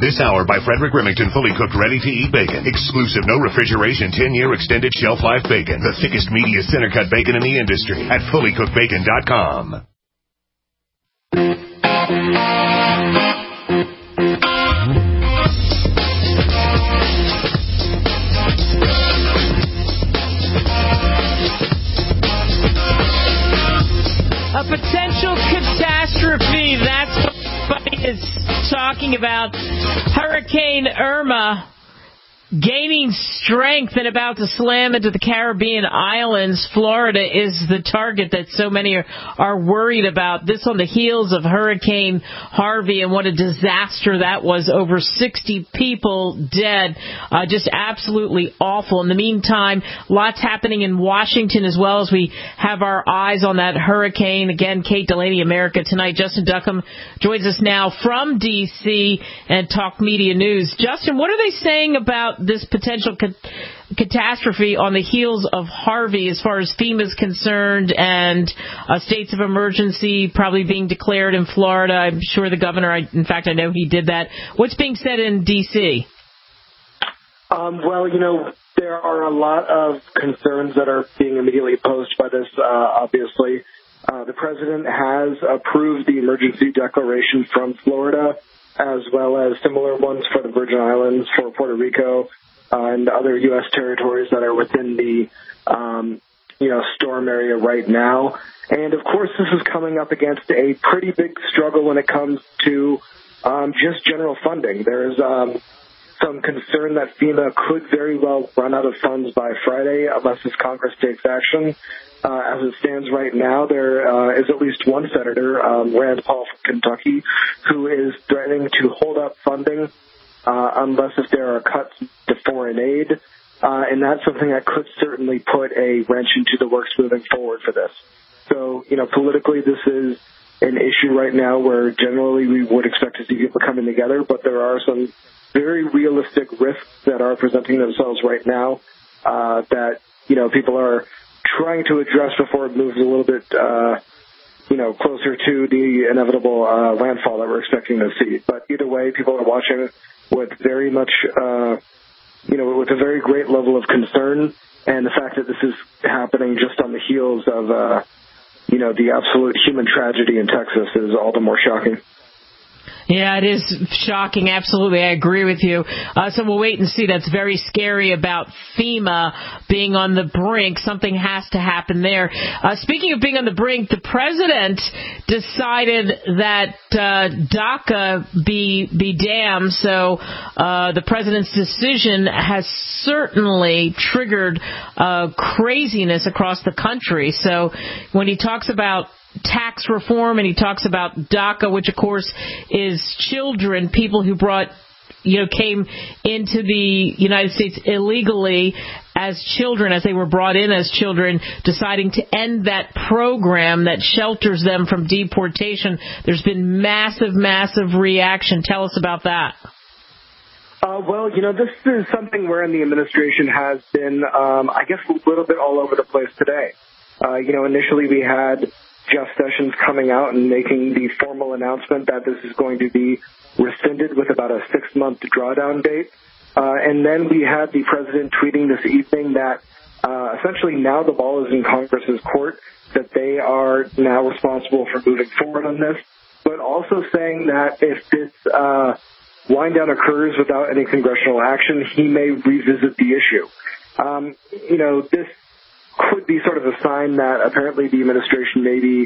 This hour by Frederick Remington, fully cooked, ready-to-eat bacon. Exclusive, no refrigeration, 10-year extended shelf life bacon. The thickest, meatiest center-cut bacon in the industry at fullycookedbacon.com. A potential catastrophe, that's what everybody is talking about. Hurricane Irma gaining strength and about to slam into the Caribbean islands. Florida is the target that so many are worried about. This on the heels of Hurricane Harvey and what a disaster that was. Over 60 people dead. Just absolutely awful. In the meantime, lots happening in Washington as well as we have our eyes on that hurricane. Again, Kate Delaney, America Tonight. Justin Duckham joins us now from D.C. and Talk Media News. Justin, what are they saying about this potential catastrophe on the heels of Harvey as far as FEMA is concerned and states of emergency probably being declared in Florida? I'm sure the governor, in fact, I know he did that. What's being said in D.C.? Well, there are a lot of concerns that are being immediately posed by this, obviously. The president has approved the emergency declaration from Florida, as well as similar ones for the Virgin Islands, for Puerto Rico, and other U.S. territories that are within the, storm area right now. And, of course, this is coming up against a pretty big struggle when it comes to just general funding. There's some concern that FEMA could very well run out of funds by Friday unless this Congress takes action. As it stands right now, there is at least one senator, Rand Paul from Kentucky, who is threatening to hold up funding unless if there are cuts to foreign aid. And that's something that could certainly put a wrench into the works moving forward for this. So, politically, this is an issue right now where generally we would expect to see people coming together, but there are some very realistic risks that are presenting themselves right now that, people are trying to address before it moves a little bit, closer to the inevitable landfall that we're expecting to see. But either way, people are watching with very much, with a very great level of concern. And the fact that this is happening just on the heels of, the absolute human tragedy in Texas is all the more shocking. Yeah, it is shocking. Absolutely. I agree with you. So we'll wait and see. That's very scary about FEMA being on the brink. Something has to happen there. Speaking of being on the brink, the president decided that DACA be damned. So the president's decision has certainly triggered craziness across the country. So when he talks about tax reform and he talks about DACA, which of course is children, people who came into the United States illegally as children, as they were brought in as children, deciding to end that program that shelters them from deportation. There's been massive reaction. Tell us about that. Well, this is something wherein the administration has been, a little bit all over the place today. Initially we had Jeff Sessions coming out and making the formal announcement that this is going to be rescinded with about a 6-month drawdown date. And then we had the president tweeting this evening that essentially now the ball is in Congress's court, that they are now responsible for moving forward on this, but also saying that if this wind down occurs without any congressional action, he may revisit the issue. This could be sort of a sign that apparently the administration may be,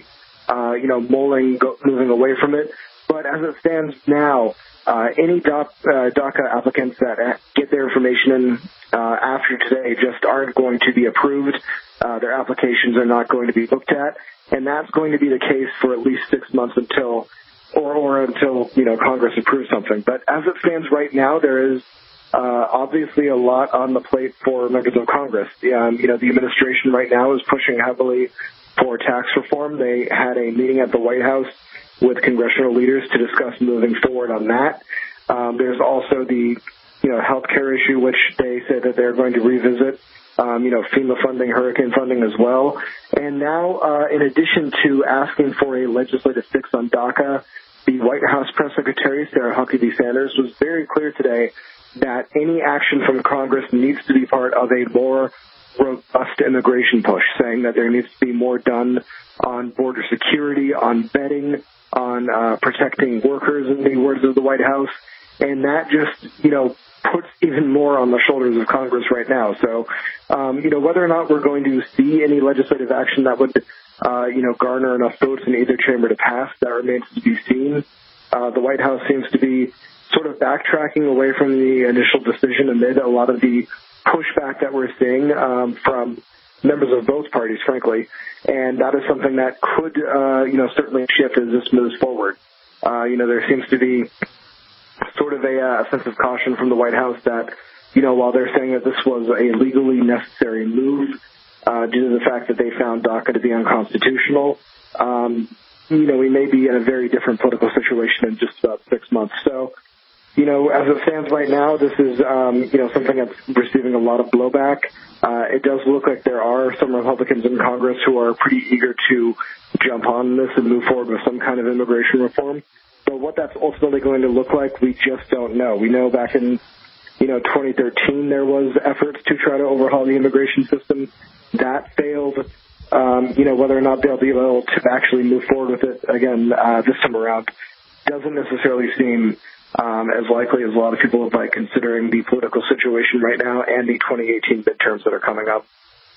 moving away from it. But as it stands now, any DACA applicants that get their information in after today just aren't going to be approved. Their applications are not going to be looked at, and that's going to be the case for at least 6 months until Congress approves something. But as it stands right now, there is obviously a lot on the plate for members of Congress. The administration right now is pushing heavily for tax reform. They had a meeting at the White House with congressional leaders to discuss moving forward on that. There's also the, healthcare issue, which they say that they're going to revisit. FEMA funding, hurricane funding as well. And now, in addition to asking for a legislative fix on DACA, the White House press secretary, Sarah Huckabee Sanders, was very clear today that any action from Congress needs to be part of a more robust immigration push, saying that there needs to be more done on border security, on vetting, on protecting workers, in the words of the White House. And that just, puts even more on the shoulders of Congress right now. So, whether or not we're going to see any legislative action that would, garner enough votes in either chamber to pass, that remains to be seen. The White House seems to be sort of backtracking away from the initial decision amid a lot of the pushback that we're seeing from members of both parties, frankly. And that is something that could, certainly shift as this moves forward. There seems to be sort of a sense of caution from the White House that, while they're saying that this was a legally necessary move due to the fact that they found DACA to be unconstitutional, we may be in a very different political situation in just about 6 months. So, as it stands right now, this is, something that's receiving a lot of blowback. It does look like there are some Republicans in Congress who are pretty eager to jump on this and move forward with some kind of immigration reform. But what that's ultimately going to look like, we just don't know. We know back in, 2013, there was efforts to try to overhaul the immigration system. That failed. Whether or not they'll be able to actually move forward with it again this time around doesn't necessarily seem as likely as a lot of people would like, considering the political situation right now and the 2018 midterms that are coming up.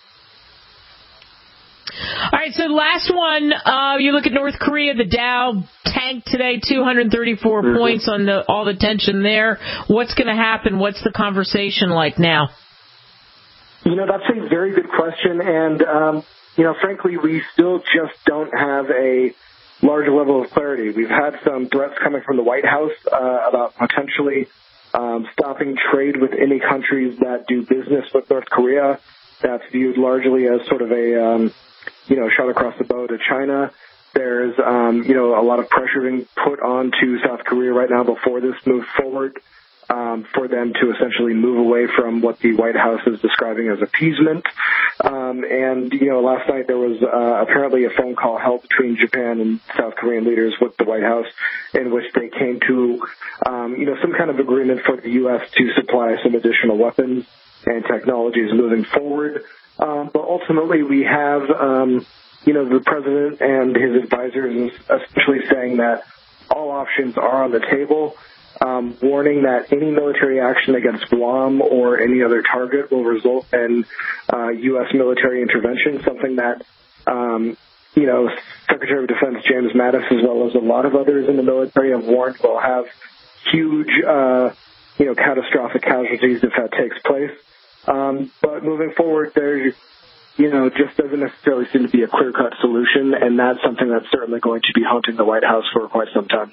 All right, so last one, you look at North Korea, the Dow tanked today, 234 points on all the tension there. What's going to happen? What's the conversation like now? That's a very good question, and, frankly, we still just don't have a large level of clarity. We've had some threats coming from the White House about potentially stopping trade with any countries that do business with North Korea. That's viewed largely as sort of a shot across the bow to China. There's, a lot of pressure being put on to South Korea right now before this moves forward for them to essentially move away from what the White House is describing as appeasement. Last night there was apparently a phone call held between Japan and South Korean leaders with the White House in which they came to, some kind of agreement for the U.S. to supply some additional weapons and technologies moving forward. But ultimately we have, the president and his advisors essentially saying that all options are on the table, warning that any military action against Guam or any other target will result in U.S. military intervention, something that, Secretary of Defense James Mattis, as well as a lot of others in the military, have warned will have huge, catastrophic casualties if that takes place. But moving forward, there, just doesn't necessarily seem to be a clear-cut solution, and that's something that's certainly going to be haunting the White House for quite some time.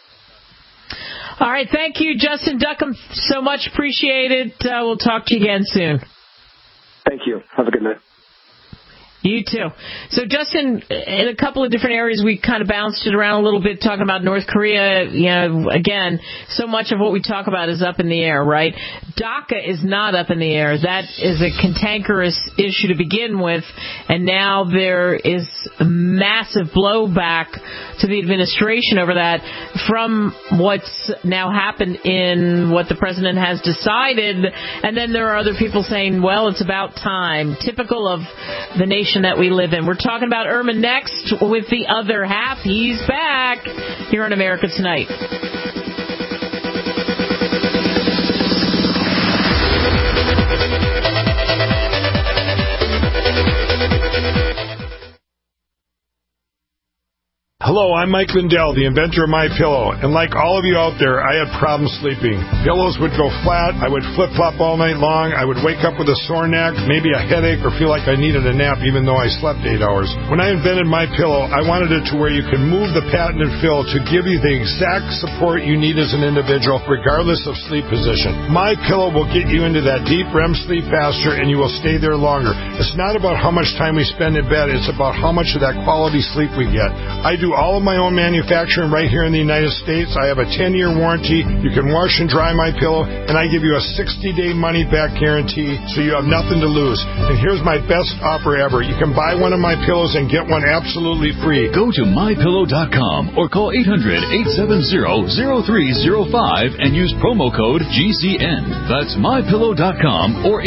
All right. Thank you, Justin Duckham, so much. Appreciate it. We'll talk to you again soon. Thank you. Have a good night. You too. So, Justin, in a couple of different areas, we kind of bounced it around a little bit, talking about North Korea. Again, so much of what we talk about is up in the air, right? DACA is not up in the air. That is a cantankerous issue to begin with, and now there is massive blowback to the administration over that from what's now happened in what the president has decided. And then there are other people saying, well, it's about time, typical of the nation that we live in. We're talking about Irma next with the other half. He's back here on America Tonight. Hello, I'm Mike Lindell, the inventor of MyPillow, and like all of you out there, I had problems sleeping. Pillows would go flat, I would flip-flop all night long, I would wake up with a sore neck, maybe a headache, or feel like I needed a nap even though I slept 8 hours. When I invented MyPillow, I wanted it to where you can move the patented fill to give you the exact support you need as an individual, regardless of sleep position. MyPillow will get you into that deep REM sleep faster, and you will stay there longer. It's not about how much time we spend in bed, it's about how much of that quality sleep we get. I do all all of my own manufacturing right here in the United States. I have a 10-year warranty. You can wash and dry my pillow, and I give you a 60-day money-back guarantee, so you have nothing to lose. And here's my best offer ever. You can buy one of my pillows and get one absolutely free. Go to mypillow.com or call 800-870-0305 and use promo code GCN. That's mypillow.com or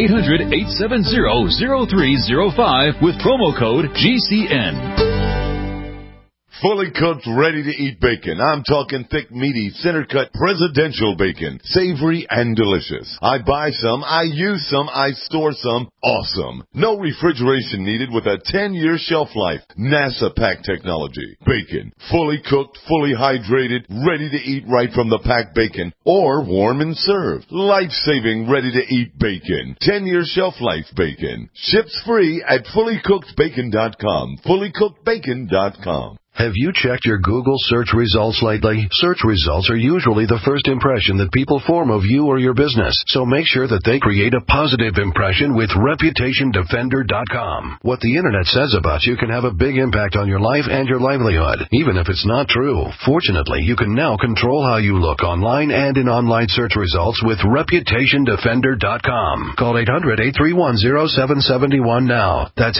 800-870-0305 with promo code GCN. Fully cooked, ready-to-eat bacon. I'm talking thick, meaty, center-cut, presidential bacon. Savory and delicious. I buy some, I use some, I store some. Awesome. No refrigeration needed with a 10-year shelf life. NASA pack technology. Bacon. Fully cooked, fully hydrated, ready to eat right from the packed bacon. Or warm and served. Life-saving, ready-to-eat bacon. 10-year shelf life bacon. Ships free at fullycookedbacon.com. Fullycookedbacon.com. Have you checked your Google search results lately? Search results are usually the first impression that people form of you or your business, so make sure that they create a positive impression with ReputationDefender.com. What the Internet says about you can have a big impact on your life and your livelihood, even if it's not true. Fortunately, you can now control how you look online and in online search results with ReputationDefender.com. Call 800-831-0771 now. That's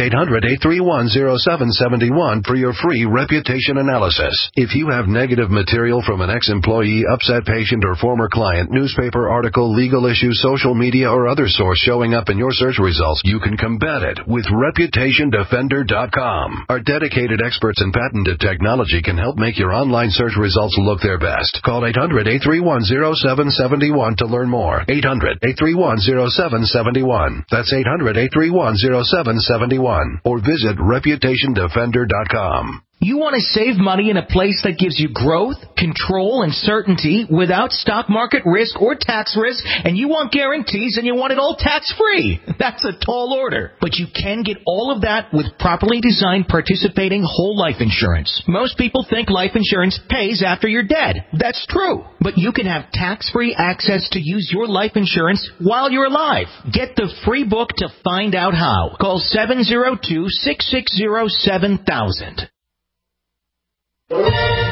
800-831-0771 for your free reputation analysis. If you have negative material from an ex-employee, upset patient, or former client, newspaper article, legal issue, social media, or other source showing up in your search results, you can combat it with ReputationDefender.com. Our dedicated experts in patented technology can help make your online search results look their best. Call 800-831-0771 to learn more. 800-831-0771. That's 800-831-0771. Or visit ReputationDefender.com. You want to save money in a place that gives you growth, control, and certainty without stock market risk or tax risk, and you want guarantees and you want it all tax-free. That's a tall order. But you can get all of that with properly designed participating whole life insurance. Most people think life insurance pays after you're dead. That's true. But you can have tax-free access to use your life insurance while you're alive. Get the free book to find out how. Call 702-660-7000. Love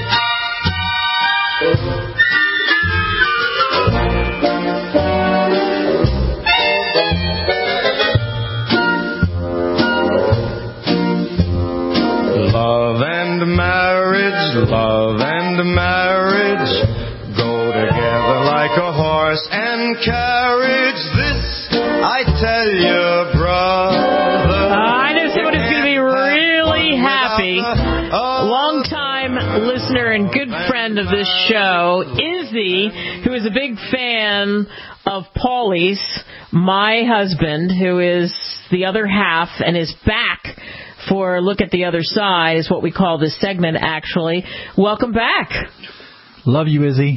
and marriage go together like a horse and carriage. This I tell you, brother. I know someone who's going to be really happy. Long-time listener and good friend of this show, Izzy, who is a big fan of Paulie's, my husband, who is the other half and is back for Look at the Other Side, is what we call this segment, actually. Welcome back. Love you, Izzy.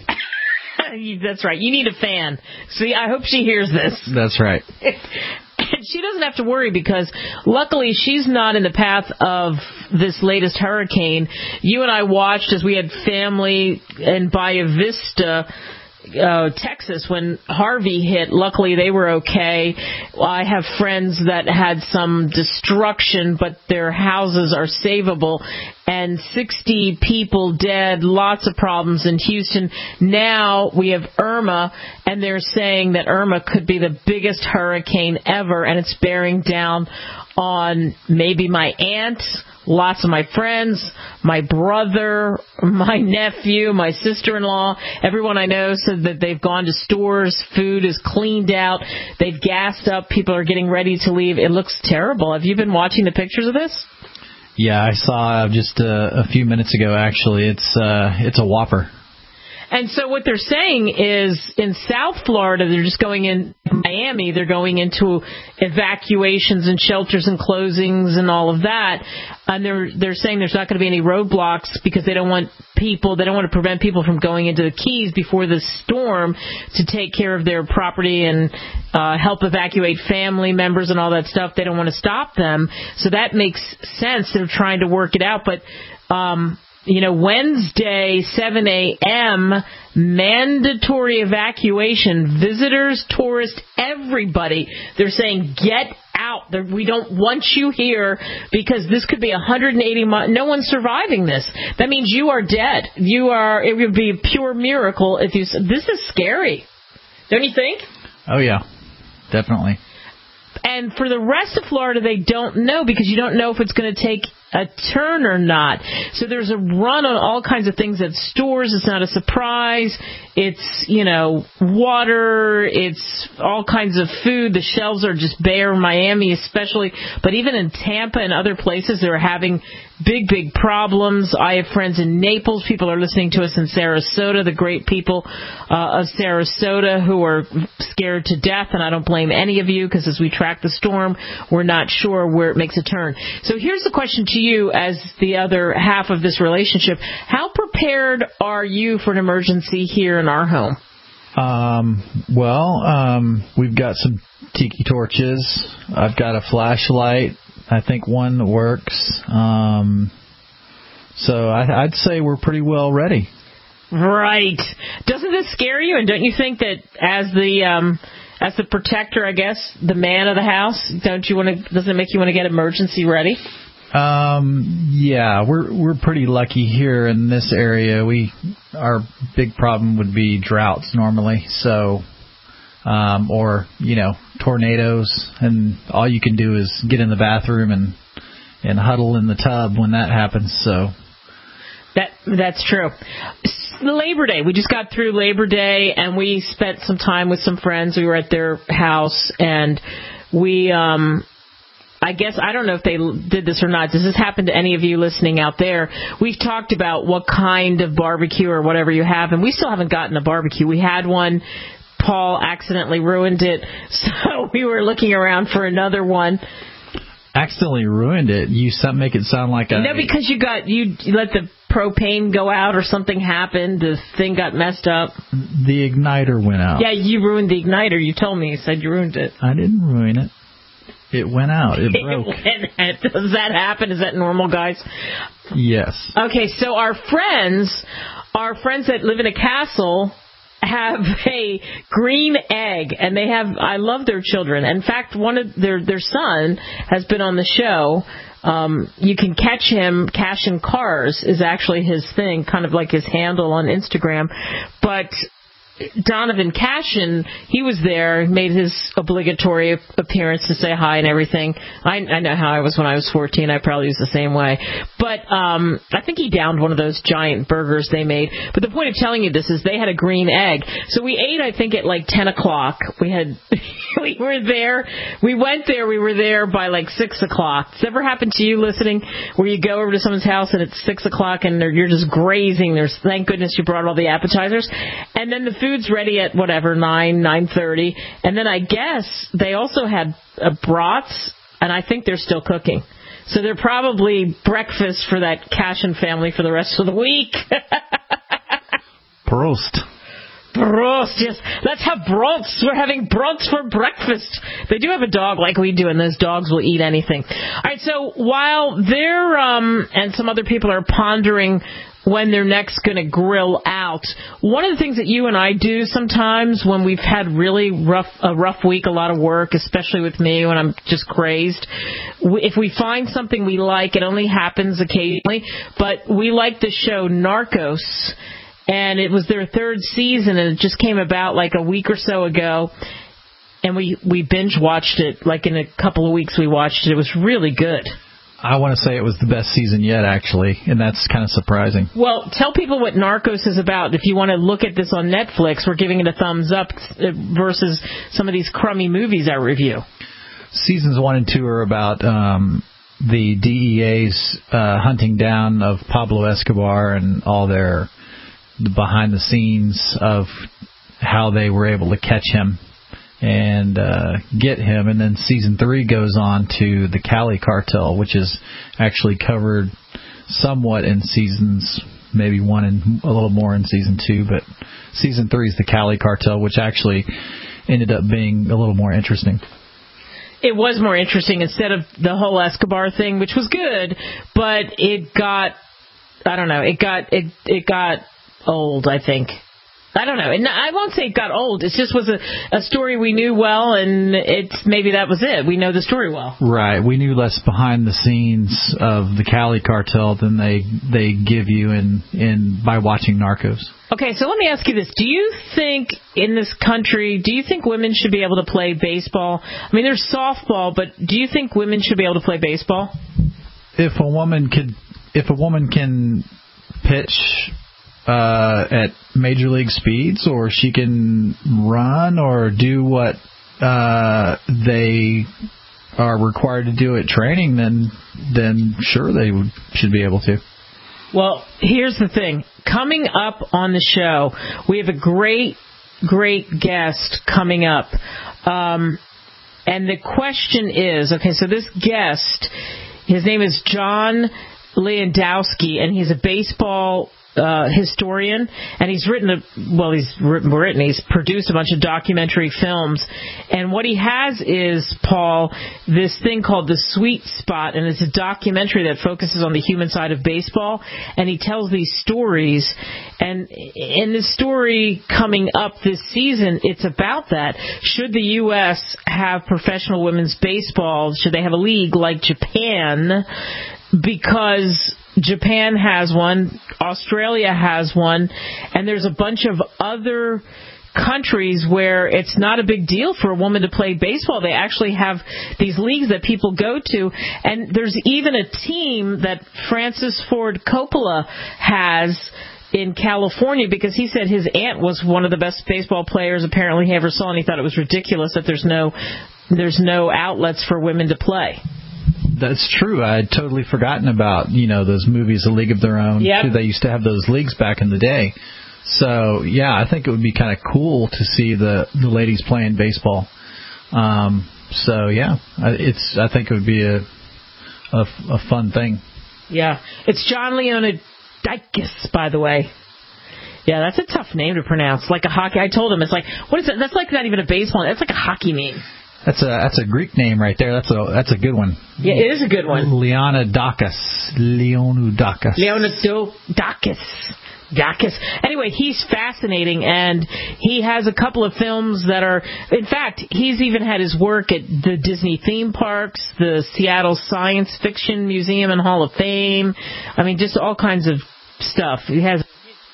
That's right. You need a fan. See, I hope she hears this. That's right. She doesn't have to worry because luckily she's not in the path of this latest hurricane. You and I watched as we had family in Bayou Vista, Texas, when Harvey hit. Luckily they were okay. I have friends that had some destruction, but their houses are savable, and 60 people dead, lots of problems in Houston. Now we have Irma, and they're saying that Irma could be the biggest hurricane ever, and it's bearing down on maybe my aunt, lots of my friends, my brother, my nephew, my sister-in-law. Everyone I know said that they've gone to stores, food is cleaned out, they've gassed up, people are getting ready to leave. It looks terrible. Have you been watching the pictures of this? Yeah, I saw just a few minutes ago, actually. It's a whopper. And so what they're saying is in South Florida, they're just going in Miami, they're going into evacuations and shelters and closings and all of that. And they're saying there's not going to be any roadblocks because they don't want to prevent people from going into the Keys before the storm to take care of their property and help evacuate family members and all that stuff. They don't want to stop them. So that makes sense. They're trying to work it out. But Wednesday, 7 a.m., mandatory evacuation, visitors, tourists, everybody. They're saying get out. out. We don't want you here because this could be 180 months. No one's surviving this. That means you are dead. It would be a pure miracle if you. This is scary. Don't you think? Oh, yeah. Definitely. And for the rest of Florida, they don't know because you don't know if it's going to take a turn or not. So there's a run on all kinds of things at stores. It's not a surprise. It's, water. It's all kinds of food. The shelves are just bare, Miami especially. But even in Tampa and other places, they're having big, big problems. I have friends in Naples. People are listening to us in Sarasota, the great people of Sarasota who are scared to death. And I don't blame any of you because as we track the storm, we're not sure where it makes a turn. So here's the question to you as the other half of this relationship. How prepared are you for an emergency here in our home? We've got some tiki torches. I've got a flashlight. I think one works. So I'd say we're pretty well ready. Right. Doesn't this scare you? And don't you think that as the protector, I guess, the man of the house, doesn't it make you want to get emergency ready? Yeah, we're pretty lucky here in this area. Our big problem would be droughts normally. So, tornadoes, and all you can do is get in the bathroom and huddle in the tub when that happens. So that's true. Labor Day. We just got through Labor Day, and we spent some time with some friends. We were at their house, and we, I guess, I don't know if they did this or not. Does this happen to any of you listening out there? We've talked about what kind of barbecue or whatever you have, and we still haven't gotten a barbecue. We had one. Paul accidentally ruined it, so we were looking around for another one. Accidentally ruined it? You make it sound like a... No, because you let the propane go out or something happened. The thing got messed up. The igniter went out. Yeah, you ruined the igniter. You told me. You said you ruined it. I didn't ruin it. It went out. It broke. Does that happen? Is that normal, guys? Yes. Okay, so our friends that live in a castle have a green egg, and I love their children. In fact, one of their son has been on the show. You can catch him. Cash in Cars is actually his thing, kind of like his handle on Instagram. But Donovan Cashin, he was there, made his obligatory appearance to say hi and everything. I know how I was when I was 14. I probably was the same way. But I think he downed one of those giant burgers they made. But the point of telling you this is they had a green egg. So we ate, I think, at like 10 o'clock. We were there. We went there. We were there by like 6 o'clock. Does it ever happen to you listening where you go over to someone's house and it's 6 o'clock and you're just grazing? Thank goodness you brought all the appetizers. And then the food's ready at 9:30, and then I guess they also had brats, and I think they're still cooking. So they're probably breakfast for that Cashin family for the rest of the week. Prost. Prost, yes. Let's have brats. We're having brats for breakfast. They do have a dog like we do, and those dogs will eat anything. All right, so while they're, and some other people are pondering when they're next going to grill out, one of the things that you and I do sometimes when we've had really a rough week, a lot of work, especially with me when I'm just crazed, if we find something we like, it only happens occasionally, but we like the show Narcos, and it was their third season, and it just came about like a week or so ago, and we binge watched it, like in a couple of weeks we watched it. It was really good. I want to say it was the best season yet, actually, and that's kind of surprising. Well, tell people what Narcos is about. If you want to look at this on Netflix, we're giving it a thumbs up versus some of these crummy movies I review. Seasons 1 and 2 are about the DEA's hunting down of Pablo Escobar and all the behind the scenes of how they were able to catch him and get him. And then season 3 goes on to the Cali cartel, which is actually covered somewhat in seasons, maybe 1 and a little more in season 2, but season 3 is the Cali cartel, which actually ended up being a little more interesting. It was more interesting instead of the whole Escobar thing, which was good, but it got, I don't know, it got old, I think. I don't know. And I won't say it got old. It just was a story we knew well, and maybe that was it. We know the story well. Right. We knew less behind the scenes of the Cali cartel than they give you by watching Narcos. Okay, so let me ask you this. Do you think in this country, women should be able to play baseball? I mean, there's softball, but do you think women should be able to play baseball? If a woman can pitch at major league speeds, or she can run or do what they are required to do at training, then sure they should be able to. Well, here's the thing. Coming up on the show, we have a great guest coming up. And the question is, okay, so this guest, his name is John Lewandowski, and he's a baseball historian, and he's he's produced a bunch of documentary films, and what he has is, Paul, this thing called The Sweet Spot, and it's a documentary that focuses on the human side of baseball, and he tells these stories, and in the story coming up this season, it's about that. Should the U.S. have professional women's baseball? Should they have a league like Japan? Because Japan has one, Australia has one, and there's a bunch of other countries where it's not a big deal for a woman to play baseball. They actually have these leagues that people go to, and there's even a team that Francis Ford Coppola has in California, because he said his aunt was one of the best baseball players apparently he ever saw, and he thought it was ridiculous that there's no outlets for women to play. That's true. I had totally forgotten about, those movies, A League of Their Own. Yep. They used to have those leagues back in the day. So, yeah, I think it would be kind of cool to see the ladies playing baseball. So, yeah, I think it would be a fun thing. Yeah. It's John Leonidakis, by the way. Yeah, that's a tough name to pronounce. Like a hockey. I told him, it's like, what is it? That's like not even a baseball. That's like a hockey name. That's a Greek name right there. That's a good one. Yeah, it is a good one. Leonidakis. Anyway, he's fascinating, and he has a couple of films that are, in fact, he's even had his work at the Disney theme parks, the Seattle Science Fiction Museum and Hall of Fame. I mean, just all kinds of stuff. He has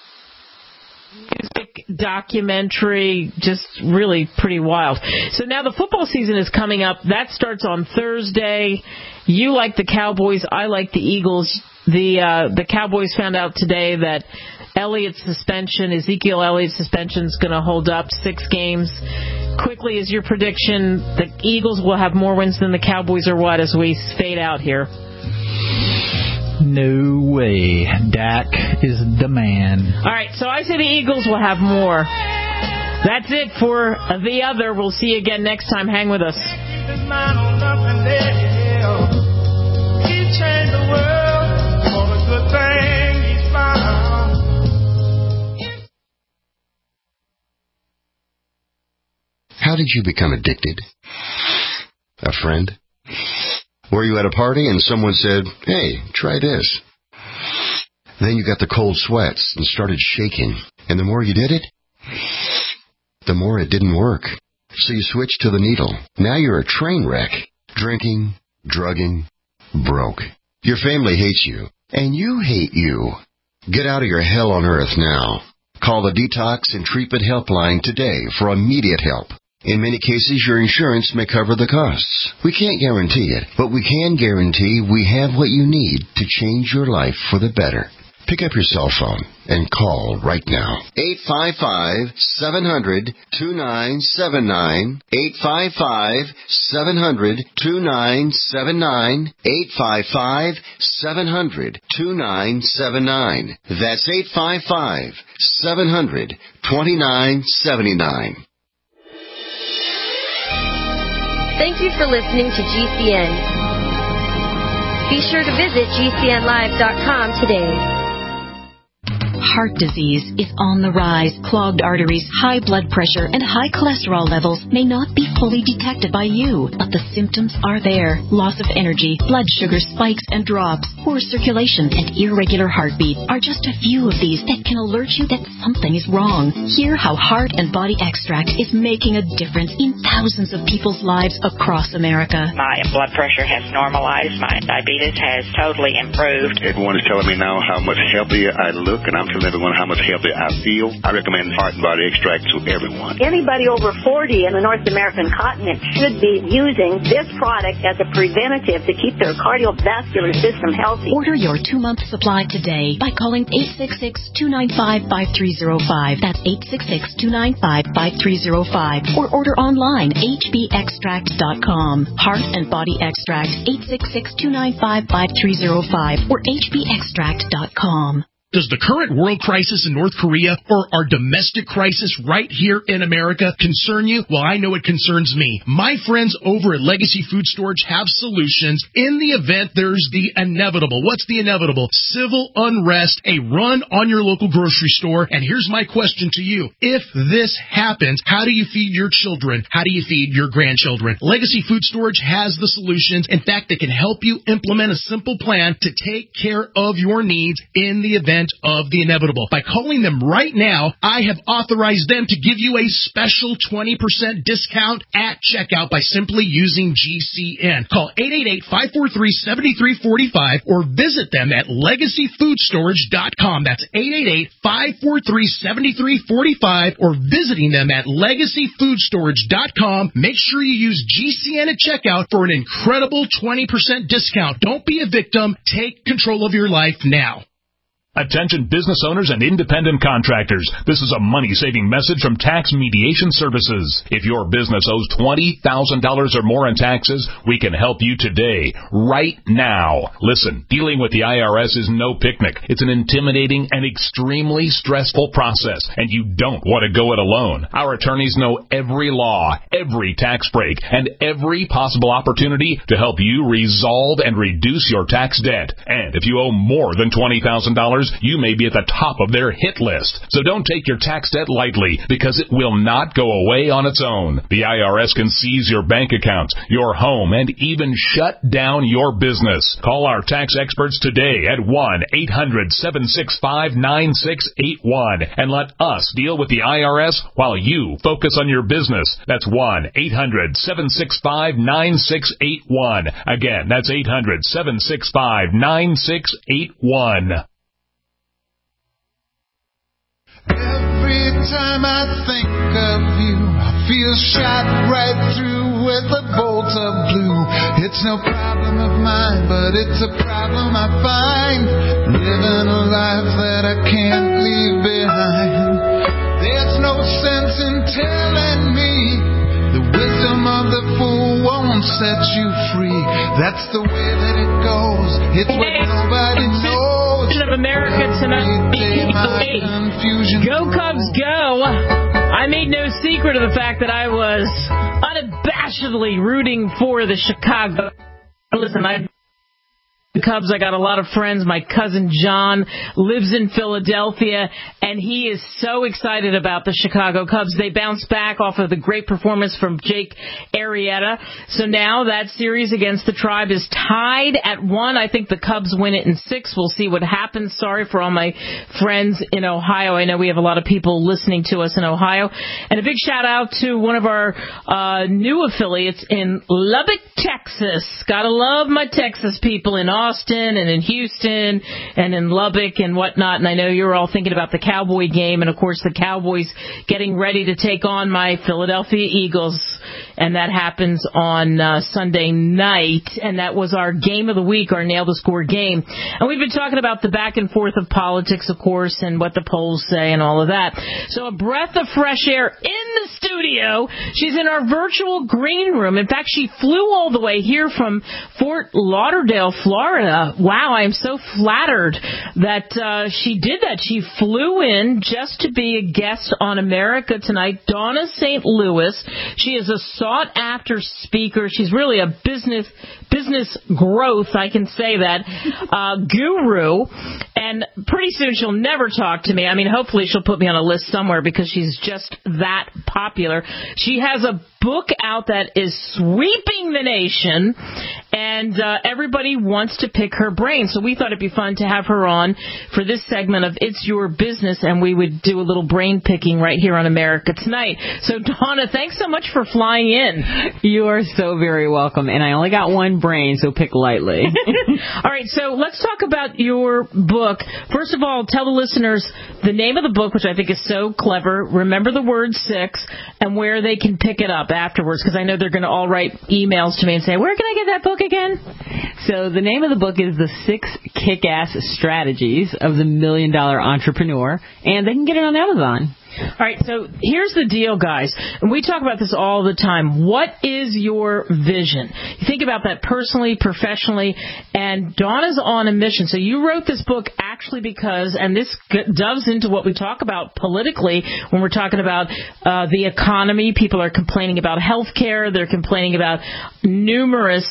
music, documentary, just really pretty wild. So now the football season is coming up. That starts on Thursday. You like the Cowboys. I like the Eagles. The Cowboys found out today that Ezekiel Elliott's suspension is going to hold up 6 games. Quickly, is your prediction the Eagles will have more wins than the Cowboys, or what, as we fade out here? No way. Dak is the man. All right, so I say the Eagles will have more. That's it for The Other. We'll see you again next time. Hang with us. How did you become addicted? A friend? Were you at a party and someone said, "Hey, try this"? Then you got the cold sweats and started shaking. And the more you did it, the more it didn't work. So you switched to the needle. Now you're a train wreck. Drinking, drugging, broke. Your family hates you. And you hate you. Get out of your hell on earth now. Call the Detox and Treatment Helpline today for immediate help. In many cases, your insurance may cover the costs. We can't guarantee it, but we can guarantee we have what you need to change your life for the better. Pick up your cell phone and call right now. 855-700-2979. 855-700-2979. 855-700-2979. That's 855-700-2979. Thank you for listening to GCN. Be sure to visit GCNlive.com today. Heart disease is on the rise. Clogged arteries, high blood pressure, and high cholesterol levels may not be fully detected by you, but the symptoms are there. Loss of energy, blood sugar spikes and drops, poor circulation, and irregular heartbeat are just a few of these that can alert you that something is wrong. Hear how Heart and Body Extract is making a difference in thousands of people's lives across America. My blood pressure has normalized. My diabetes has totally improved. Everyone is telling me now how much healthier I look, and I'm telling everyone how much healthier I feel. I recommend Heart and Body Extract to everyone. Anybody over 40 in the North American continent should be using this product as a preventative to keep their cardiovascular system healthy. Order your 2-month supply today by calling 866-295-5305. That's 866-295-5305. Or order online, hbextract.com. Heart and Body Extract, 866-295-5305 or hbextract.com. Does the current world crisis in North Korea or our domestic crisis right here in America concern you? Well, I know it concerns me. My friends over at Legacy Food Storage have solutions in the event there's the inevitable. What's the inevitable? Civil unrest, a run on your local grocery store. And here's my question to you. If this happens, how do you feed your children? How do you feed your grandchildren? Legacy Food Storage has the solutions. In fact, they can help you implement a simple plan to take care of your needs in the event of the inevitable. By calling them right now, I have authorized them to give you a special 20% discount at checkout by simply using GCN. Call 888-543-7345 or visit them at legacyfoodstorage.com. That's 888-543-7345 or visiting them at legacyfoodstorage.com. Make sure you use GCN at checkout for an incredible 20% discount. Don't be a victim. Take control of your life now. Attention business owners and independent contractors. This is a money-saving message from Tax Mediation Services. If your business owes $20,000 or more in taxes, we can help you today, right now. Listen, dealing with the IRS is no picnic. It's an intimidating and extremely stressful process, and you don't want to go it alone. Our attorneys know every law, every tax break, and every possible opportunity to help you resolve and reduce your tax debt. And if you owe more than $20,000, you may be at the top of their hit list. So don't take your tax debt lightly, because it will not go away on its own. The IRS can seize your bank accounts, your home, and even shut down your business. Call our tax experts today at 1-800-765-9681 and let us deal with the IRS while you focus on your business. That's 1-800-765-9681. Again, that's 800-765-9681. Every time I think of you, I feel shot right through with a bolt of blue. It's no problem of mine, but it's a problem I find, living a life that I can't leave behind. There's no sense in telling me the wisdom of the fool won't set you free. That's the way that it goes. It's what nobody knows. Of America tonight. Go Cubs, go! I made no secret of the fact that I was unabashedly rooting for the Chicago. Listen, the Cubs, I got a lot of friends. My cousin John lives in Philadelphia, and he is so excited about the Chicago Cubs. They bounced back off of the great performance from Jake Arrieta. So now that series against the Tribe is tied at 1. I think the Cubs win it in 6. We'll see what happens. Sorry for all my friends in Ohio. I know we have a lot of people listening to us in Ohio. And a big shout out to one of our new affiliates in Lubbock, Texas. Gotta love my Texas people in Austin and in Houston and in Lubbock and whatnot. And I know you're all thinking about the Cowboy game. And, of course, the Cowboys getting ready to take on my Philadelphia Eagles. And that happens on Sunday night. And that was our game of the week, our Nail the Score game. And we've been talking about the back and forth of politics, of course, and what the polls say and all of that. So a breath of fresh air in the studio. She's in our virtual green room. In fact, she flew all the way here from Fort Lauderdale, Florida. Wow, I'm so flattered that she did that. She flew in just to be a guest on America Tonight. Donna St. Louis. She is a sought-after speaker. She's really a business growth, I can say that, guru. And pretty soon she'll never talk to me. I mean, hopefully she'll put me on a list somewhere because she's just that popular. She has a book out that is sweeping the nation, and everybody wants to pick her brain. So we thought it'd be fun to have her on for this segment of It's Your Business, and we would do a little brain picking right here on America Tonight. So, Donna, thanks so much for flying in. You are so very welcome, and I only got one brain, so pick lightly. All right, so let's talk about your book. First of all, tell the listeners the name of the book, which I think is so clever. Remember the word 6, and where they can pick it up afterwards, because I know they're going to all write emails to me and say, where can I get that book again? So the name of the book is The 6 Kick-Ass Strategies of the $1 Million Entrepreneur, and they can get it on Amazon. All right, so here's the deal, guys. And we talk about this all the time. What is your vision? You think about that personally, professionally, and Donna's on a mission. So you wrote this book actually because, and this doves into what we talk about politically when we're talking about the economy. People are complaining about health care. They're complaining about numerous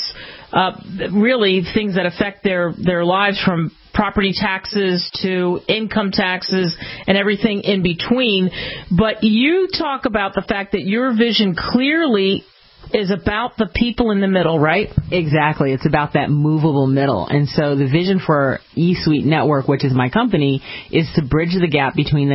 really things that affect their lives, from property taxes to income taxes and everything in between. But you talk about the fact that your vision clearly is about the people in the middle, right? Exactly. It's about that movable middle. And so the vision for eSuite Network, which is my company, is to bridge the gap between the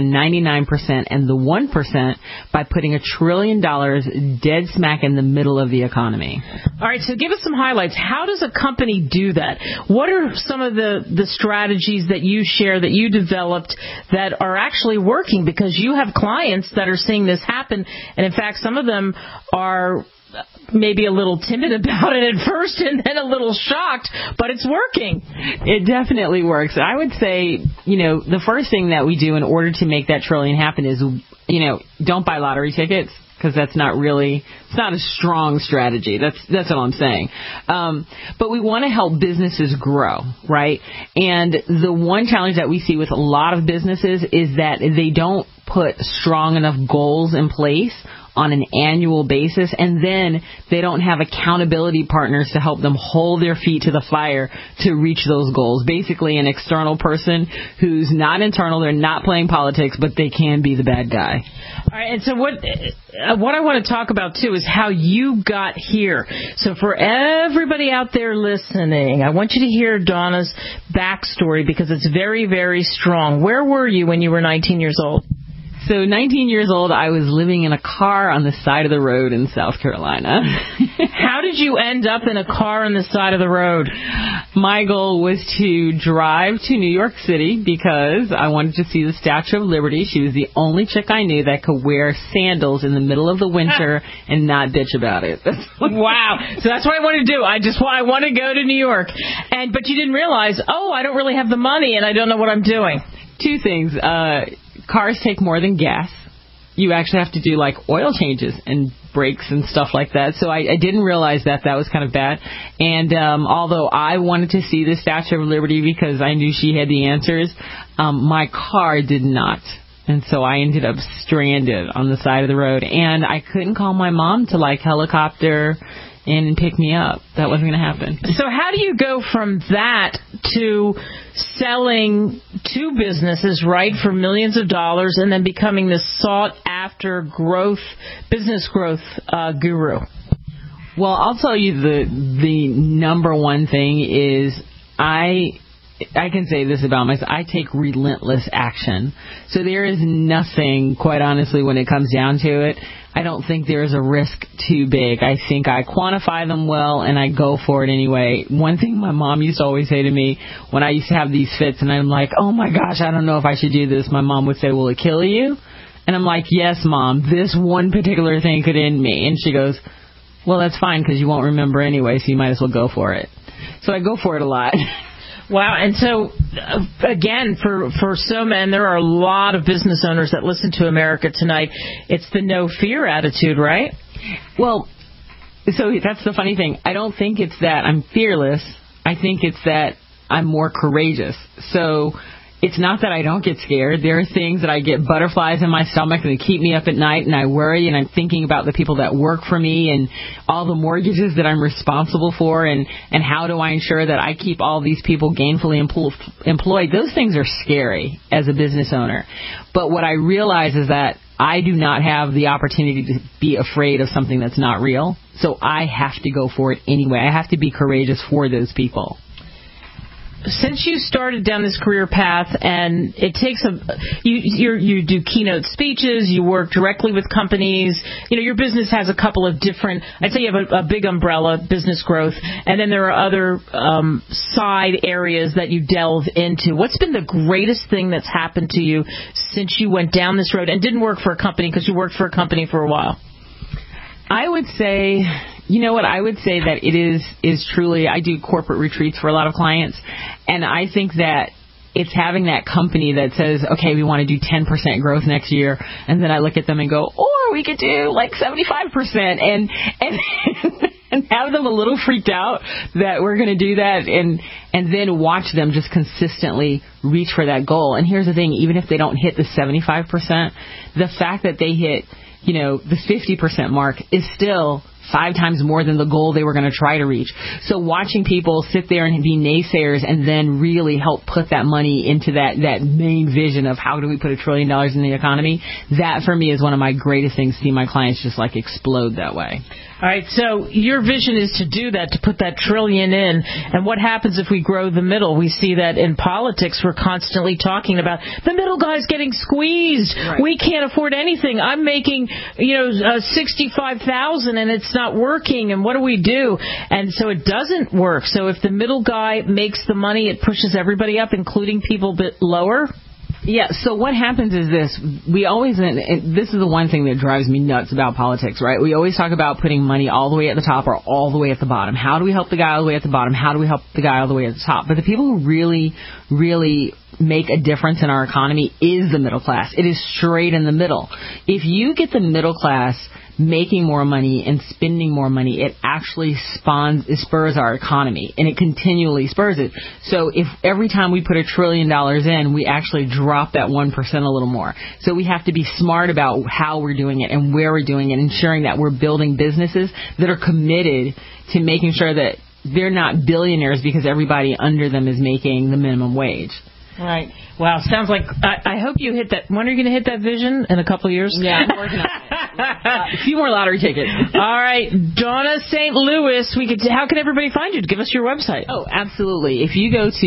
99% and the 1% by putting $1 trillion dead smack in the middle of the economy. All right, so give us some highlights. How does a company do that? What are some of the strategies that you share, that you developed, that are actually working? Because you have clients that are seeing this happen, and in fact, some of them are maybe a little timid about it at first and then a little shocked, but it's working. It definitely works. I would say, the first thing that we do in order to make that trillion happen is, don't buy lottery tickets, because that's not really, it's not a strong strategy. That's what I'm saying. But we want to help businesses grow, right? And the one challenge that we see with a lot of businesses is that they don't put strong enough goals in place on an annual basis, and then they don't have accountability partners to help them hold their feet to the fire to reach those goals. Basically, an external person who's not internal, they're not playing politics, but they can be the bad guy. All right, and so what I want to talk about, too, is how you got here. So for everybody out there listening, I want you to hear Donna's backstory, because it's very, very strong. Where were you when you were 19 years old? So 19 years old, I was living in a car on the side of the road in South Carolina. How did you end up in a car on the side of the road? My goal was to drive to New York City because I wanted to see the Statue of Liberty. She was the only chick I knew that could wear sandals in the middle of the winter and not bitch about it. Wow. So that's what I want to do. I want to go to New York. But you didn't realize, I don't really have the money and I don't know what I'm doing. Two things. Cars take more than gas. You actually have to do oil changes and brakes and stuff like that. So I didn't realize that was kind of bad. And although I wanted to see the Statue of Liberty because I knew she had the answers, my car did not. And so I ended up stranded on the side of the road. And I couldn't call my mom to helicopter in and pick me up. That wasn't going to happen. So how do you go from that to selling to businesses, right, for millions of dollars, and then becoming this sought-after business growth guru? Well, I'll tell you the number one thing is I can say this about myself. I take relentless action. So there is nothing, quite honestly, when it comes down to it, I don't think there is a risk too big. I think I quantify them well, and I go for it anyway. One thing my mom used to always say to me when I used to have these fits, and I'm like, oh, my gosh, I don't know if I should do this. My mom would say, will it kill you? And I'm like, yes, Mom, this one particular thing could end me. And she goes, well, that's fine because you won't remember anyway, so you might as well go for it. So I go for it a lot. Wow. And so, again, for so many, there are a lot of business owners that listen to America Tonight. It's the no fear attitude, right? Well, so that's the funny thing. I don't think it's that I'm fearless. I think it's that I'm more courageous. So it's not that I don't get scared. There are things that I get butterflies in my stomach and they keep me up at night, and I worry, and I'm thinking about the people that work for me and all the mortgages that I'm responsible for, and how do I ensure that I keep all these people gainfully employed. Those things are scary as a business owner. But what I realize is that I do not have the opportunity to be afraid of something that's not real. So I have to go for it anyway. I have to be courageous for those people. Since you started down this career path, and it takes you do keynote speeches, you work directly with companies. Your business has a couple of different. I'd say you have a big umbrella, business growth, and then there are other side areas that you delve into. What's been the greatest thing that's happened to you since you went down this road and didn't work for a company, because you worked for a company for a while? I would say, I would say that it is truly, I do corporate retreats for a lot of clients, and I think that it's having that company that says, okay, we want to do 10% growth next year, and then I look at them and go, or we could do like 75%, and have them a little freaked out that we're going to do that, and then watch them just consistently reach for that goal. And here's the thing, even if they don't hit the 75%, the fact that they hit the 50% mark is still 5 times more than the goal they were going to try to reach. So watching people sit there and be naysayers and then really help put that money into that main vision of how do we put $1 trillion in the economy, that for me is one of my greatest things, see my clients just like explode that way. All right, so your vision is to do that, to put that trillion in. And what happens if we grow the middle? We see that in politics, we're constantly talking about the middle guy's getting squeezed. Right. We can't afford anything. I'm making, $65,000 and it's not working. And what do we do? And so it doesn't work. So if the middle guy makes the money, it pushes everybody up, including people a bit lower. Yeah, so what happens is this. This is the one thing that drives me nuts about politics, right? We always talk about putting money all the way at the top or all the way at the bottom. How do we help the guy all the way at the bottom? How do we help the guy all the way at the top? But the people who really, really make a difference in our economy is the middle class. It is straight in the middle. If you get the middle class making more money and spending more money, it actually spurs our economy, and it continually spurs it. So if every time we put $1 trillion in, we actually drop that 1% a little more. So we have to be smart about how we're doing it and where we're doing it, ensuring that we're building businesses that are committed to making sure that they're not billionaires because everybody under them is making the minimum wage. Right. Wow. Sounds like I hope you hit that. When are you going to hit that vision? In a couple of years? Yeah, I'm working on it. A few more lottery tickets. All right. Donna St. Louis, how can everybody find you? Give us your website. Oh, absolutely. If you go to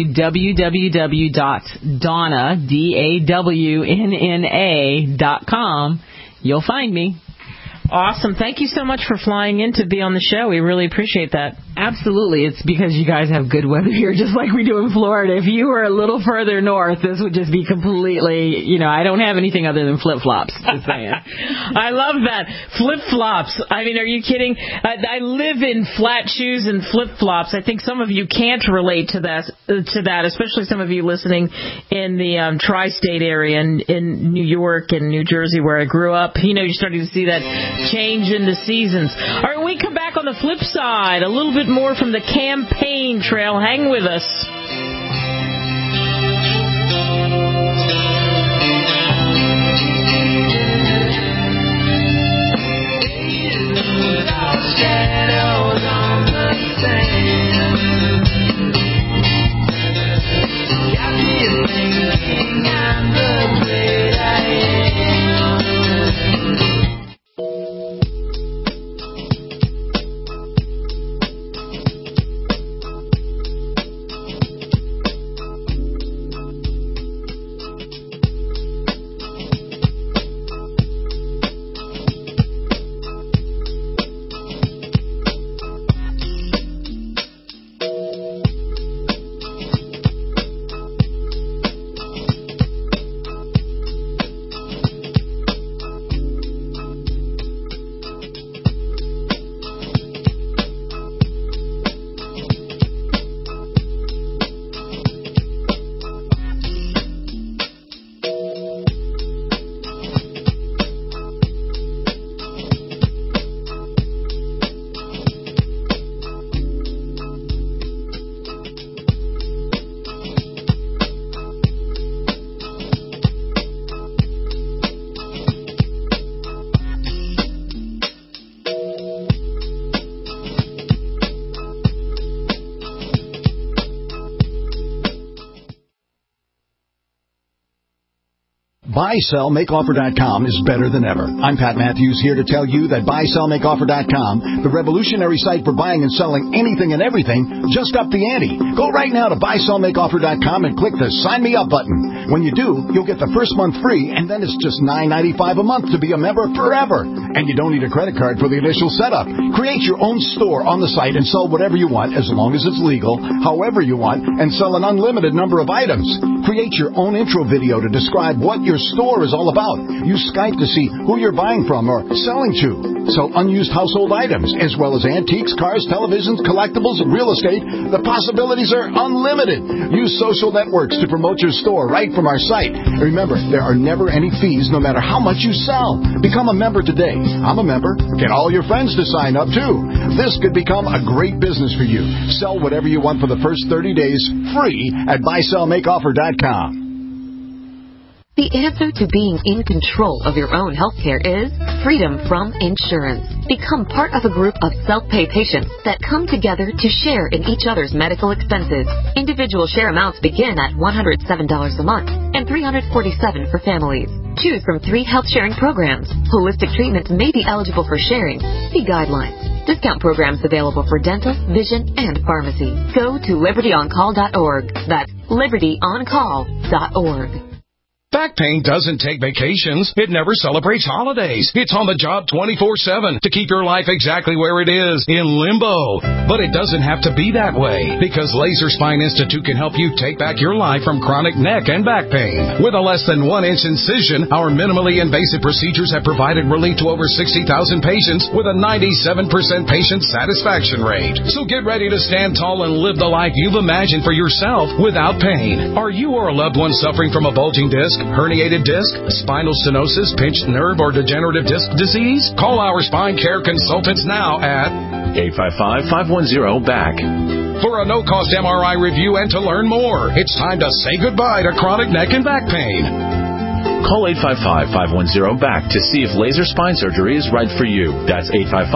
www.dawna.com, you'll find me. Awesome. Thank you so much for flying in to be on the show. We really appreciate that. Absolutely. It's because you guys have good weather here, just like we do in Florida. If you were a little further north, this would just be completely, I don't have anything other than flip-flops, just saying. I love that. Flip-flops. I mean, are you kidding? I live in flat shoes and flip-flops. I think some of you can't relate to that, especially some of you listening in the tri-state area in New York and New Jersey where I grew up. You're starting to see that change in the seasons. All right, when we come back on the flip side, a little bit more from the campaign trail. Hang with us. Shadows on the sand got me thinking I'm the great I am. BuySellMakeOffer.com is better than ever. I'm Pat Matthews here to tell you that BuySellMakeOffer.com, the revolutionary site for buying and selling anything and everything, just upped the ante. Go right now to BuySellMakeOffer.com and click the Sign Me Up button. When you do, you'll get the first month free, and then it's just $9.95 a month to be a member forever. And you don't need a credit card for the initial setup. Create your own store on the site and sell whatever you want, as long as it's legal, however you want, and sell an unlimited number of items. Create your own intro video to describe what your store is all about. Use Skype to see who you're buying from or selling to. Sell unused household items, as well as antiques, cars, televisions, collectibles, real estate. The possibilities are unlimited. Use social networks to promote your store right from our site. Remember, there are never any fees no matter how much you sell. Become a member today. I'm a member. Get all your friends to sign up, too. This could become a great business for you. Sell whatever you want for the first 30 days free at BuySellMakeOffer.com. The answer to being in control of your own healthcare is freedom from insurance. Become part of a group of self-pay patients that come together to share in each other's medical expenses. Individual share amounts begin at $107 a month and $347 for families. Choose from 3 health sharing programs. Holistic treatments may be eligible for sharing. See guidelines. Discount programs available for dental, vision, and pharmacy. Go to libertyoncall.org. That's libertyoncall.org. Back pain doesn't take vacations. It never celebrates holidays. It's on the job 24/7 to keep your life exactly where it is, in limbo. But it doesn't have to be that way, because Laser Spine Institute can help you take back your life from chronic neck and back pain. With a less than 1-inch incision, our minimally invasive procedures have provided relief to over 60,000 patients with a 97% patient satisfaction rate. So get ready to stand tall and live the life you've imagined for yourself without pain. Are you or a loved one suffering from a bulging disc, herniated disc, spinal stenosis, pinched nerve, or degenerative disc disease? Call our spine care consultants now at 855-510-BACK. For a no-cost MRI review and to learn more. It's time to say goodbye to chronic neck and back pain. Call 855-510-BACK to see if laser spine surgery is right for you. That's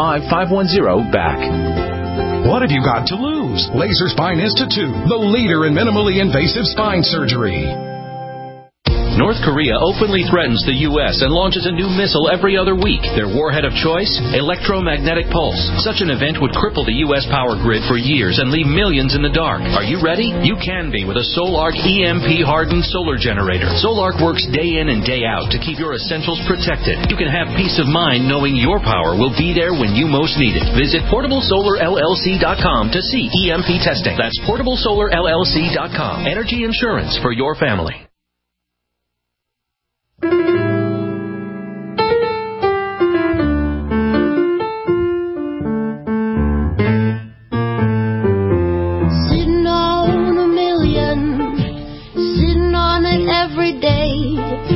855-510-BACK. What have you got to lose? Laser Spine Institute, the leader in minimally invasive spine surgery. North Korea openly threatens the U.S. and launches a new missile every other week. Their warhead of choice? Electromagnetic pulse. Such an event would cripple the U.S. power grid for years and leave millions in the dark. Are you ready? You can be with a Solarc EMP-hardened solar generator. Solarc works day in and day out to keep your essentials protected. You can have peace of mind knowing your power will be there when you most need it. Visit PortableSolarLLC.com to see EMP testing. That's PortableSolarLLC.com. Energy insurance for your family. Sitting on $1 million, sitting on it every day.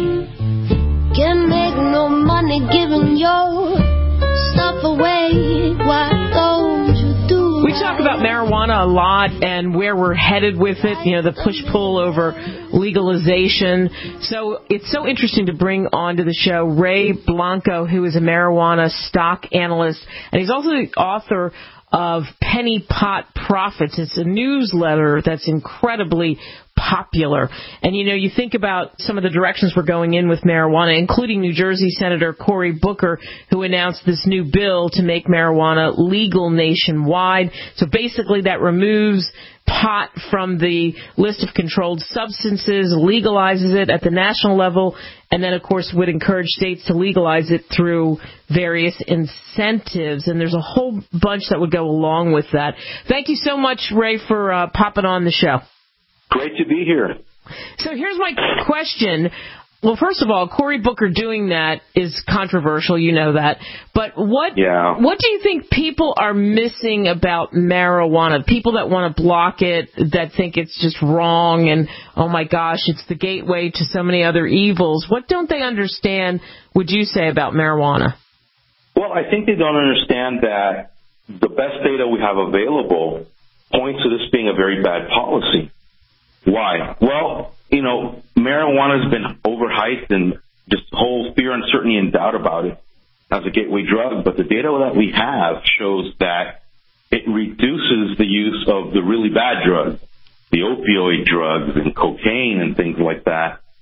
Can't make no money giving your stuff away. Why don't you do We talk about marijuana a lot and where we're headed with it, the push-pull over legalization. So it's so interesting to bring onto the show Ray Blanco, who is a marijuana stock analyst, and he's also the author of Penny Pot Profits. It's a newsletter that's incredibly popular. And, you think about some of the directions we're going in with marijuana, including New Jersey Senator Cory Booker, who announced this new bill to make marijuana legal nationwide. So basically that removes pot from the list of controlled substances, legalizes it at the national level, and then, of course, would encourage states to legalize it through various incentives. And there's a whole bunch that would go along with that. Thank you so much, Ray, for popping on the show. Great to be here. So here's my question. Well, first of all, Cory Booker doing that is controversial, you know that. But what do you think people are missing about marijuana? People that want to block it, that think it's just wrong and, oh my gosh, it's the gateway to so many other evils. What don't they understand, would you say, about marijuana? Well, I think they don't understand that the best data we have available points to this being a very bad policy. Why? Well, marijuana has been overhyped and just whole fear, uncertainty, and doubt about it as a gateway drug. But the data that we have shows that it reduces the use of the really bad drugs, the opioid drugs and cocaine and things like that.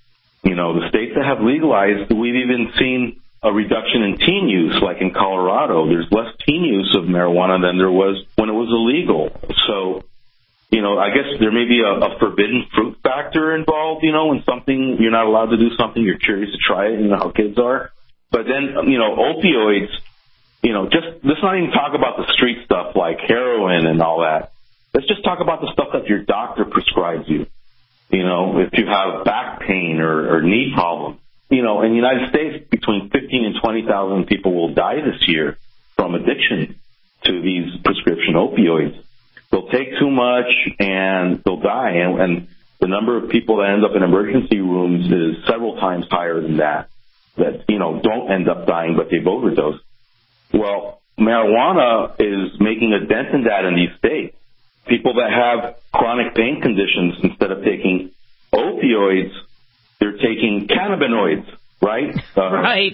You know, the states that have legalized, we've even seen a reduction in teen use, like in Colorado. There's less teen use of marijuana than there was when it was illegal. So, you know, I guess there may be a forbidden fruit factor involved, you know, when something, you're not allowed to do something, you're curious to try it, you know how kids are. But then, you know, opioids, you know, let's not even talk about the street stuff like heroin and all that. Let's just talk about the stuff that your doctor prescribes you. You know, if you have back pain or knee problems. You know, in the United States, between 15 and 20,000 people will die this year from addiction to these prescription opioids. They'll take too much and they'll die. And the number of people that end up in emergency rooms is several times higher than that, you know, don't end up dying, but they've overdosed. Well, marijuana is making a dent in that in these states. People that have chronic pain conditions, instead of taking opioids, they're taking cannabinoids, right? Right.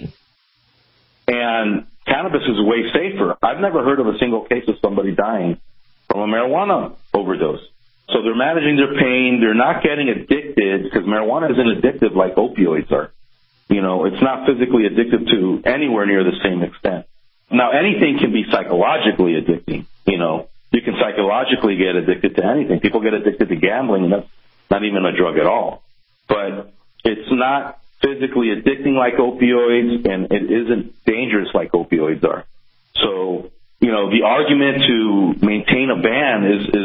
And cannabis is way safer. I've never heard of a single case of somebody dying from a marijuana overdose. So they're managing their pain. They're not getting addicted because marijuana isn't addictive like opioids are. You know, it's not physically addictive to anywhere near the same extent. Now, anything can be psychologically addicting. You know, you can psychologically get addicted to anything. People get addicted to gambling, and that's not even a drug at all. But it's not physically addicting like opioids, and it isn't dangerous like opioids are. So, you know, the argument to maintain a ban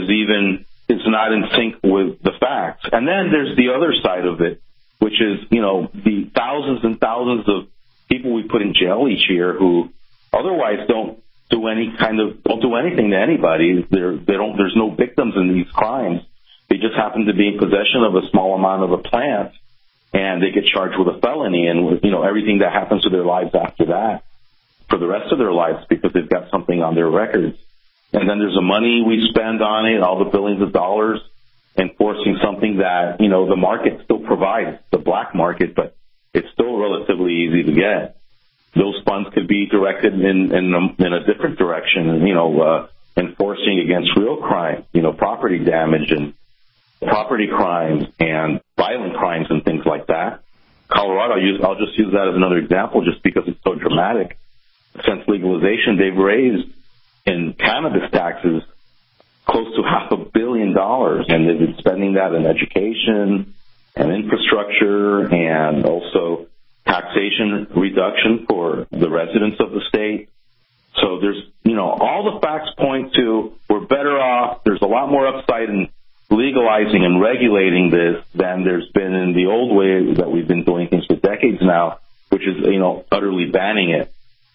is not in sync with the facts. And then there's the other side of it, which is, you know, the thousands and thousands of people we put in jail each year who otherwise don't do anything to anybody. There's no victims in these crimes. They just happen to be in possession of a small amount of a plant, and they get charged with a felony, and, you know, everything that happens to their lives after that for the rest of their lives because they've got something on their records. And then there's the money we spend on it, all the billions of dollars, enforcing something that, you know, the market still provides, the black market, but it's still relatively easy to get. Those funds could be directed in a different direction, you know, enforcing against real crime, you know, property damage and property crimes and violent crimes and things like that. Colorado, I'll just use that as another example just because it's so dramatic. Since legalization, they've raised in cannabis taxes close to $500 million, and they've been spending that in education and infrastructure and also taxation reduction for the residents of the state. So there's, you know, all the facts point to we're better off. There's a lot more upside in legalizing and regulating this than there's been in the old way that we've been doing things for decades now, which is, you know, utterly banning it.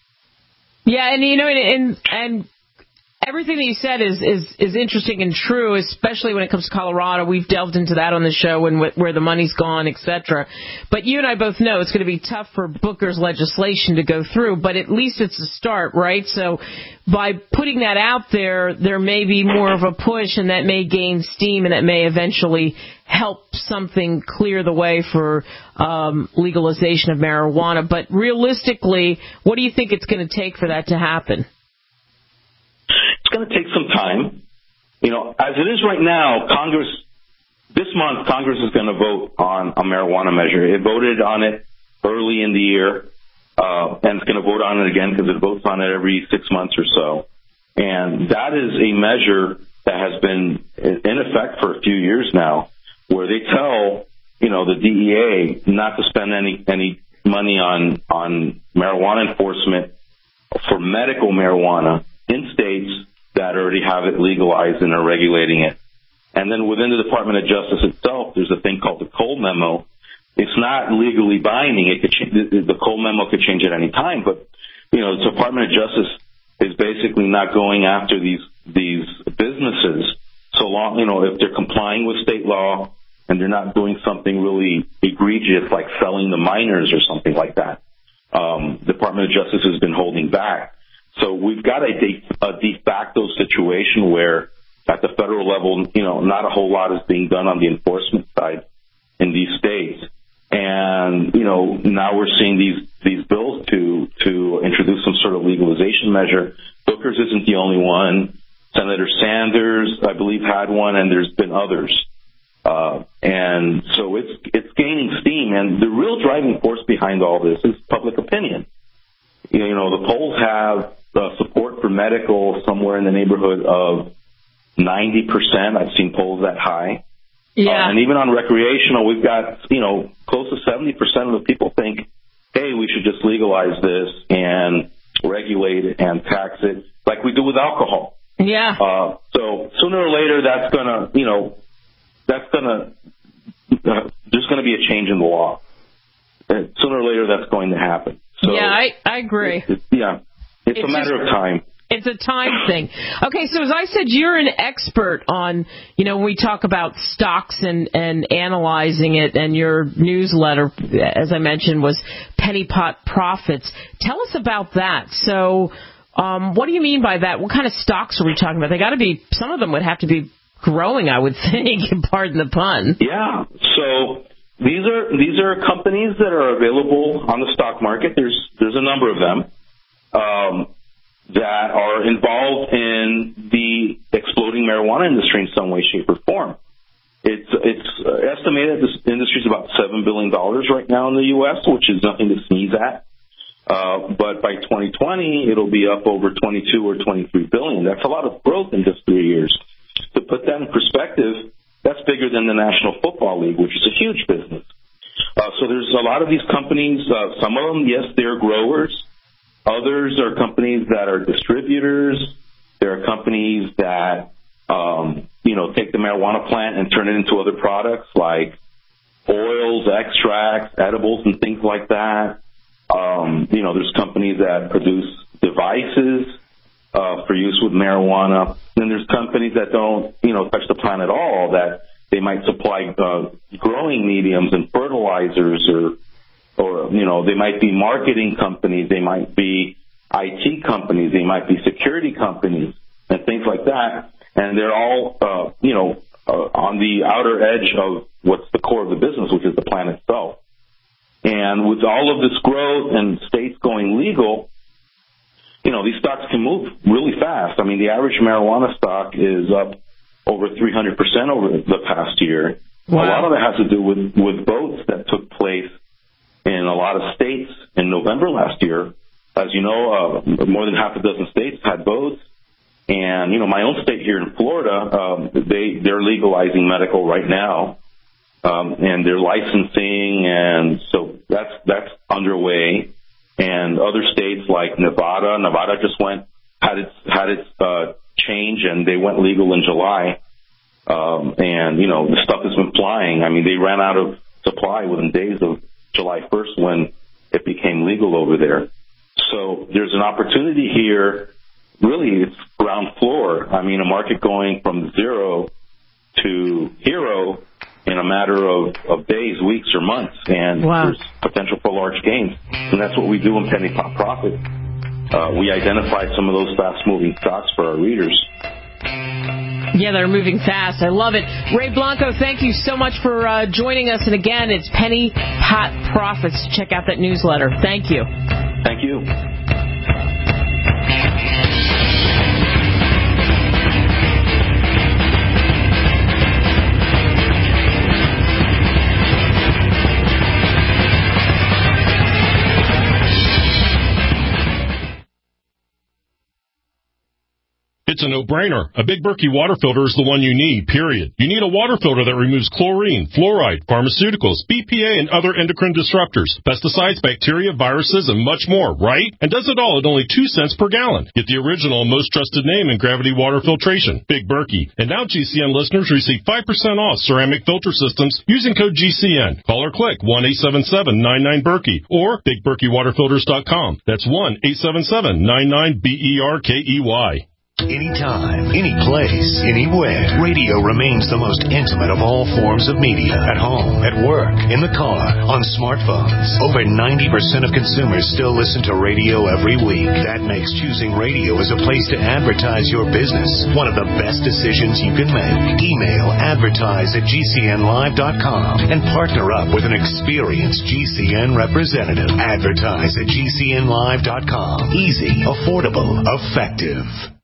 Yeah, and, you know, and everything that you said is interesting and true, especially when it comes to Colorado. We've delved into that on the show and where the money's gone, etc. But you and I both know it's going to be tough for Booker's legislation to go through, but at least it's a start, right? So by putting that out there, there may be more of a push, and that may gain steam, and that may eventually help something clear the way for legalization of marijuana. But realistically, what do you think it's going to take for that to happen? It's going to take some time. You know, as it is right now, this month, Congress is going to vote on a marijuana measure. It voted on it early in the year, and it's going to vote on it again because it votes on it every 6 months or so. And that is a measure that has been in effect for a few years now, where they tell, you know, the DEA not to spend any money on marijuana enforcement for medical marijuana in states that already have it legalized and are regulating it. And then within the Department of Justice itself, there's a thing called the Cole Memo. It's not legally binding. The Cole Memo could change at any time, but, you know, the Department of Justice is basically not going after these businesses so long, you know, if they're complying with state law and they're not doing something really egregious like selling the minors or something like that. Department of Justice has been holding back. So we've got a de facto situation where at the federal level, you know, not a whole lot is being done on the enforcement side in these states. And, you know, now we're seeing these bills to introduce some sort of legalization measure. Booker's isn't the only one. Senator Sanders, I believe, had one, and there's been others. And so it's gaining steam. And the real driving force behind all this is public opinion. You know, the polls have support for medical somewhere in the neighborhood of 90%. I've seen polls that high. Yeah. And even on recreational, we've got, close to 70% of the people think, hey, we should just legalize this and regulate it and tax it like we do with alcohol. Yeah. So sooner or later, there's going to be a change in the law. And sooner or later, that's going to happen. So, yeah, I agree. It's a matter of time. It's a time thing. Okay, so as I said, you're an expert on, when we talk about stocks and analyzing it, and your newsletter, as I mentioned, was Penny Pot Profits. Tell us about that. So what do you mean by that? What kind of stocks are we talking about? They got to be, some of them would have to be growing, I would think, pardon the pun. Yeah, so these are companies that are available on the stock market. There's a number of them. That are involved in the exploding marijuana industry in some way, shape, or form. It's estimated this industry is about $7 billion right now in the U.S., which is nothing to sneeze at. But by 2020, it'll be up over 22 or 23 billion. That's a lot of growth in just 3 years. To put that in perspective, that's bigger than the National Football League, which is a huge business. So there's a lot of these companies. Some of them, yes, they're growers. Others are companies that are distributors. There are companies that, take the marijuana plant and turn it into other products like oils, extracts, edibles, and things like that. There's companies that produce devices for use with marijuana. Then there's companies that don't, touch the plant at all, that they might supply growing mediums and fertilizers or they might be marketing companies, they might be IT companies, they might be security companies, and things like that. And they're all, on the outer edge of what's the core of the business, which is the plant itself. And with all of this growth and states going legal, these stocks can move really fast. I mean, the average marijuana stock is up over 300% over the past year. Wow. A lot of it has to do with votes that took place in a lot of states in November last year. As you know, more than half a dozen states had votes. And, my own state here in Florida, they're legalizing medical right now. And they're licensing, and so that's underway. And other states like Nevada just had its change, and they went legal in July. And, the stuff has been flying. I mean, they ran out of supply within days of July 1st when it became legal over there. So there's an opportunity here. Really, it's ground floor. I mean, a market going from zero to hero in a matter of days, weeks, or months. And There's potential for large gains. And that's what we do in Penny Pot Profit. We identify some of those fast-moving stocks for our readers. Yeah, they're moving fast. I love it. Ray Blanco, thank you so much for joining us. And again, it's Penny Pot Profits. Check out that newsletter. Thank you. Thank you. It's a no-brainer. A Big Berkey water filter is the one you need, period. You need a water filter that removes chlorine, fluoride, pharmaceuticals, BPA, and other endocrine disruptors, pesticides, bacteria, viruses, and much more, right? And does it all at only 2 cents per gallon. Get the original and most trusted name in gravity water filtration, Big Berkey. And now GCN listeners receive 5% off ceramic filter systems using code GCN. Call or click 1-877-99-BERKEY or BigBerkeyWaterFilters.com. That's 1-877-99-BERKEY. Anytime, any place, anywhere. Radio remains the most intimate of all forms of media. At home, at work, in the car, on smartphones. Over 90% of consumers still listen to radio every week. That makes choosing radio as a place to advertise your business one of the best decisions you can make. Email advertise@gcnlive.com and partner up with an experienced GCN representative. Advertise@gcnlive.com. Easy, affordable, effective.